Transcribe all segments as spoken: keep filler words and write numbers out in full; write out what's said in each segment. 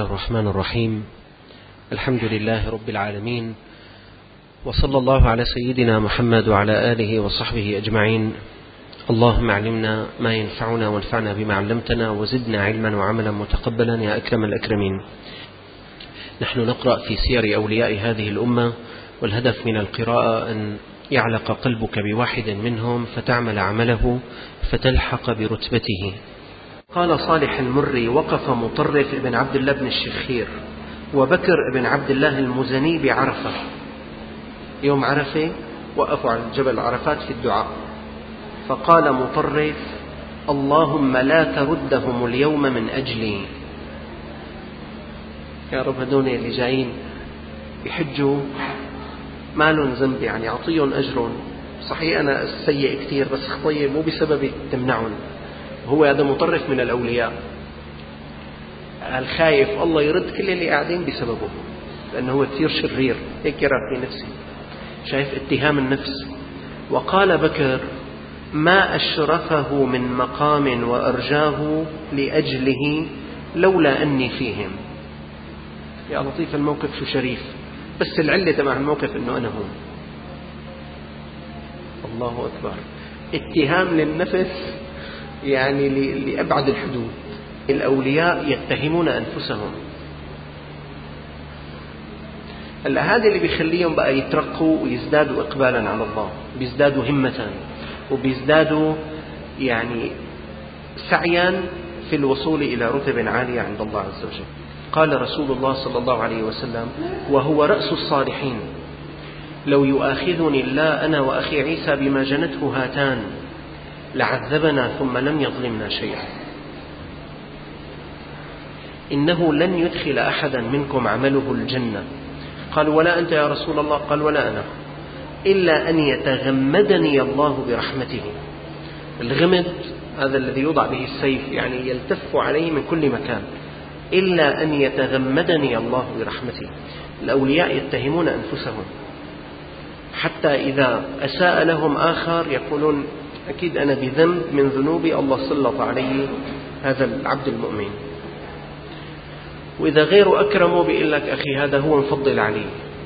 الله الرحمن الرحيم. الحمد لله رب العالمين، وصلى الله على سيدنا محمد وعلى آله وصحبه أجمعين. اللهم علمنا ما ينفعنا وانفعنا بما علمتنا وزدنا علما وعملا متقبلا يا أكرم الأكرمين. نحن نقرأ في سير أولياء هذه الأمة، والهدف من القراءة أن يعلق قلبك بواحد منهم فتعمل عمله فتلحق برتبته. قال صالح المري: وقف مطرف بن عبد الله بن الشخير وبكر بن عبد الله المزني بعرفة يوم عرفة، وقفوا على جبل عرفات في الدعاء، فقال مطرف: اللهم لا تردهم اليوم من أجلي. يا رب هدول اللي جايين يحجوا ما لهم ذنب، يعني أعطيهم أجر. صحيح أنا سيء كثير، بس خطية مو بسبب تمنعهم. هو هذا مطرف من الأولياء الخايف الله يرد كل اللي قاعدين بسببه، لأنه هو كثير شرير، هيك يرى في نفسه، شايف اتهام النفس. وقال بكر: ما أشرفه من مقام وأرجاه لأجله لولا أني فيهم. يا لطيف الموقف شو شريف، بس العلة تبع الموقف أنه أنا هون. الله أكبر، اتهام للنفس يعني لأبعد الحدود. الأولياء يتهمون أنفسهم. هلا هذا اللي بيخليهم بقى يترقوا ويزدادوا إقبالا على الله، بيزدادوا همة وبيزدادوا يعني سعيا في الوصول إلى رتب عالية عند الله عز وجل. قال رسول الله صلى الله عليه وسلم وهو رأس الصالحين: لو يؤاخذني الله أنا وأخي عيسى بما جنته هاتان لعذبنا ثم لم يظلمنا شيئا. إنه لن يدخل أحدا منكم عمله الجنة. قال: ولا أنت يا رسول الله؟ قال: ولا أنا، إلا أن يتغمدني الله برحمته. الغمد هذا الذي يوضع به السيف، يعني يلتف عليه من كل مكان. إلا أن يتغمدني الله برحمته. الأولياء يتهمون أنفسهم، حتى إذا أساء لهم آخر يقولون أكيد أنا بذنب من ذنوبي الله سلط عليه هذا العبد المؤمن. وإذا غيره أكرمه بيقول لك أخي هذا هو مفضل عليه.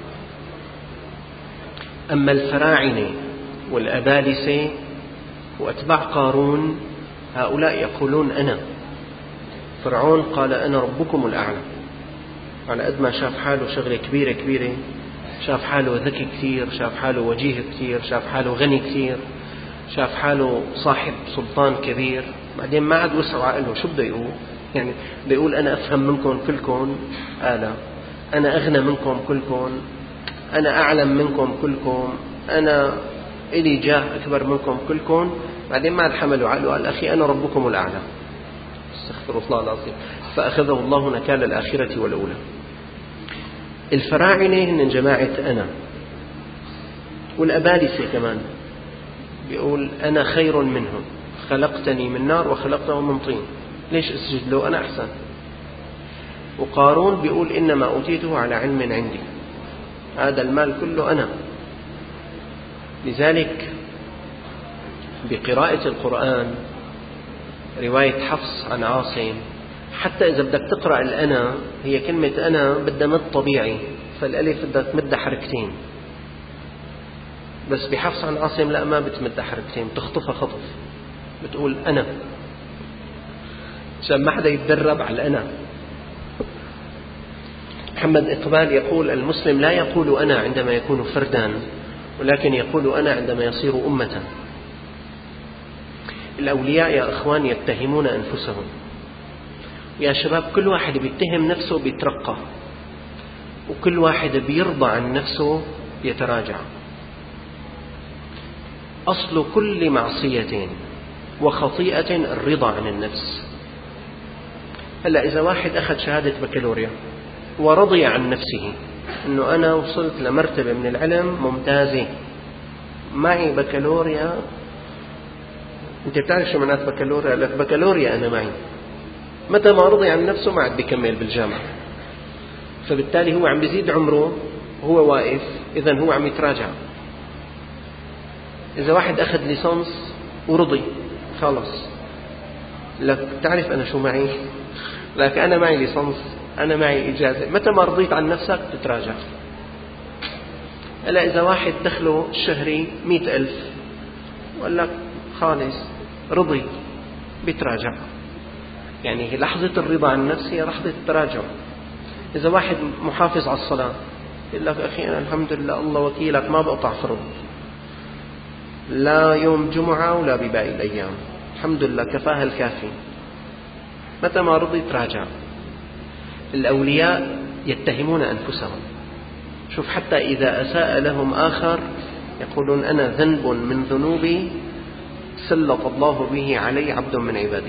أما الفراعنة والأبالسة وأتباع قارون هؤلاء يقولون أنا. فرعون قال: أنا ربكم الأعلى. على قد ما شاف حاله شغلة كبيرة كبيرة، شاف حاله ذكي كثير، شاف حاله وجيه كثير، شاف حاله غني كثير، شاف حاله صاحب سلطان كبير، بعدين ما عاد وسع عقله. شو بده يقول؟ يعني بده يقول أنا أفهم منكم كلكم آلة، أنا أغنى منكم كلكم، أنا أعلم منكم كلكم، أنا إلي جاه أكبر منكم كلكم. بعدين ما عاد حملوا عقله، قال: أخي أنا ربكم الأعلى. استغفر الله العظيم. فأخذه الله نكال الآخرة والأولى. الفراعنة هن جماعة أنا، والأبالسة كمان بيقول أنا خير منهم، خلقتني من نار وخلقته من طين، ليش أسجد له؟ أنا أحسن. وقارون بيقول إنما أوتيته على علم عندي، هذا المال كله أنا. لذلك بقراءة القرآن رواية حفص عن عاصم، حتى إذا بدك تقرأ الأنا، هي كلمة أنا بدها مد طبيعي، فالألف بدها تمدها حركتين، بس بحفص عن عاصم لا، ما بتمدها حركتين، تخطفها خطف، بتقول أنا، عشان ما حدا يتدرب على الأنا. محمد إقبال يقول: المسلم لا يقول أنا عندما يكون فردا، ولكن يقول أنا عندما يصير أمة. الأولياء يا أخوان يتهمون أنفسهم. يا شباب، كل واحد بيتهم نفسه بيترقى، وكل واحد بيرضى عن نفسه يتراجع. أصل كل معصية وخطيئة الرضا عن النفس. هلأ إذا واحد أخذ شهادة بكالوريا ورضي عن نفسه أنه أنا وصلت لمرتبة من العلم ممتازة، معي بكالوريا. أنت بتعرف شو معنات بكالوريا؟ لك بكالوريا أنا معي. متى ما رضي عن نفسه ما عاد بيكمل بالجامعة، فبالتالي هو عم بيزيد عمره وهو واقف، إذن هو عم يتراجع. إذا واحد أخذ ليسانس ورضي خلاص، لك تعرف أنا شو معي؟ لك أنا معي ليسانس أنا معي إجازة. متى ما رضيت عن نفسك تتراجع. هلا إذا واحد دخله الشهري مئة ألف وقال لك خالص رضي، بيتراجع. يعني لحظة الرضا عن النفس هي لحظة التراجع. إذا واحد محافظ على الصلاة يقول لك أخي أنا الحمد لله الله وكيلك ما بقطع فرض، لا يوم جمعة ولا بباقي الأيام، الحمد لله كفاها الكافي. متى ما رضي تراجع. الأولياء يتهمون أنفسهم. شوف حتى إذا أساء لهم آخر يقولون أنا ذنب من ذنوبي سلط الله به علي عبد من عباده.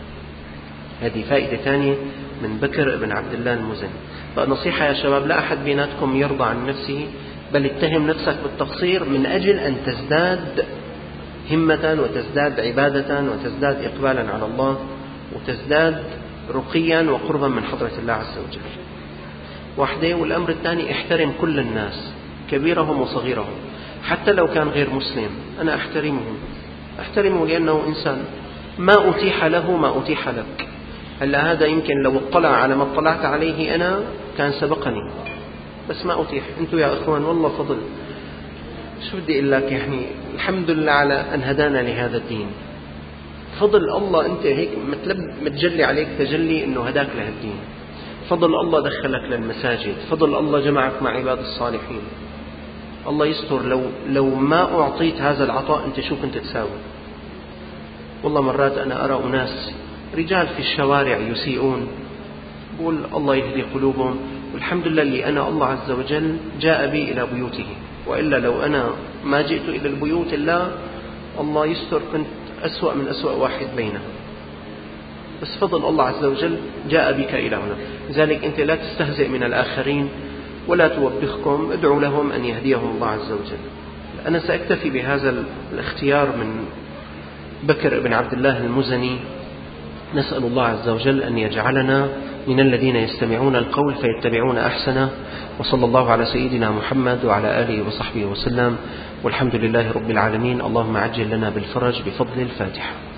هذه فائدة ثانية من بكر بن عبد الله المزني. فنصيحة يا شباب، لا أحد بيناتكم يرضى عن نفسه، بل اتهم نفسك بالتقصير من أجل أن تزداد همة وتزداد عبادة وتزداد إقبالا على الله وتزداد رقيا وقربا من حضرة الله عز وجل. واحدة. والأمر الثاني احترم كل الناس كبيرهم وصغيرهم، حتى لو كان غير مسلم أنا أحترمه أحترمه لأنه إنسان، ما أتيح له ما أتيح لك. هلا هذا يمكن لو اطلع على ما اطلعت عليه أنا كان سبقني، بس ما أتيح. أنتم يا أخوان والله فضل، شو بدي أقول لك، يعني الحمد لله على أن هدانا لهذا الدين. فضل الله، أنت هيك متجلي عليك تجلي أنه هداك لهالدين. فضل الله دخلك للمساجد، فضل الله جمعك مع عباد الصالحين. الله يستر، لو لو ما أعطيت هذا العطاء أنت شو كنت تساوي؟ والله مرات أنا أرى أناس رجال في الشوارع يسيئون، بقول الله يهدي قلوبهم، والحمد لله اللي أنا الله عز وجل جاء بي إلى بيوته، وإلا لو أنا ما جئت إلى البيوت الله الله يستر كنت أسوأ من أسوأ واحد بينهم. بس فضل الله عز وجل جاء بك إلى هنا. لذلك أنت لا تستهزئ من الآخرين ولا توبخكم، ادعوا لهم أن يهديهم الله عز وجل. أنا سأكتفي بهذا الاختيار من بكر بن عبد الله المزني. نسأل الله عز وجل أن يجعلنا من الذين يستمعون القول فيتبعون أحسنه. وصلى الله على سيدنا محمد وعلى آله وصحبه وسلم، والحمد لله رب العالمين. اللهم عجل لنا بالفرج بفضل الفاتحة.